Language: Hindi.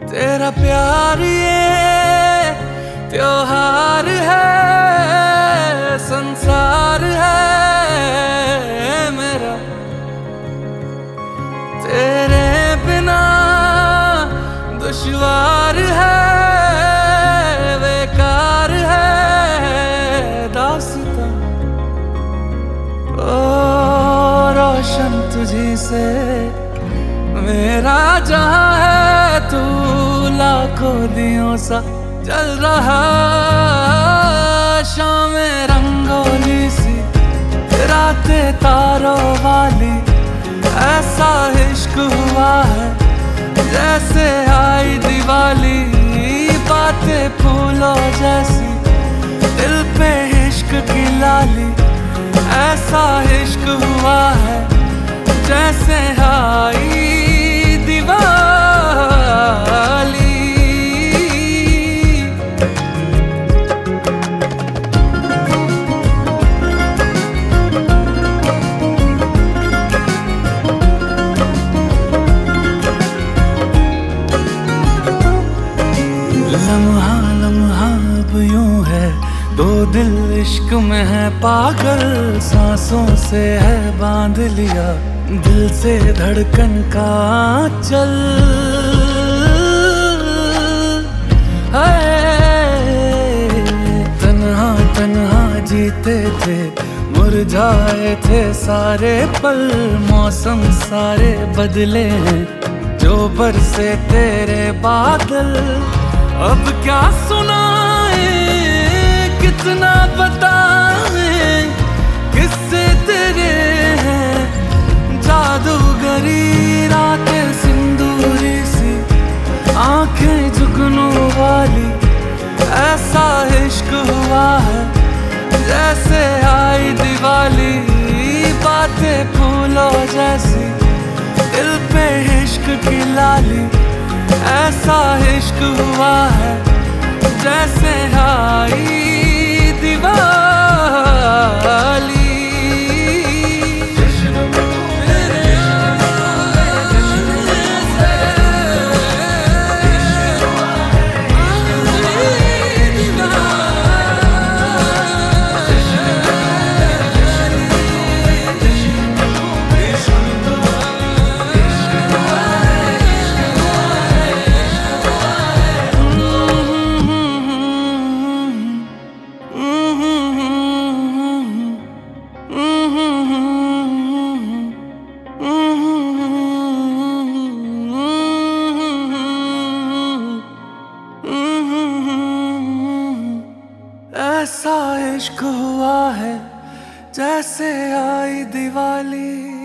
तेरा प्यार ये त्योहार है, संसार है मेरा। तेरे बिना दुश्वार है, बेकार है दास्तां। ओ रोशन तुझी से मेरा जहां है, तू लाखों दियों सा जल रहा। शामें रंगोली सी, रातें तारों वाली, ऐसा इश्क हुआ है जैसे आई दिवाली। बातें फूलों जैसी, दिल पे इश्क की लाली, ऐसा इश्क हुआ है जैसे आई दिवाली। लम्हा लम्हा अब यूं है, दो दिल इश्क में है पागल। सांसों से है बांध लिया दिल से धड़कन का चल। तन्हा तन्हा जीते थे, मुरझाए थे सारे पल। मौसम सारे बदले हैं, जो बरसे तेरे बादल। अब क्या सुनाए, कितना बताए, किससे तेरे हैं जादूगरी। रातें सिंदूरी सी, आंखें जुगनू वाली, ऐसा इश्क हुआ है जैसे आई दिवाली। बातें फूलों जैसी, दिल पे इश्क की लाली, ऐसा इश्क हुआ है जैसे आई दिवाली। ऐसा इश्क हुआ है जैसे आई दिवाली।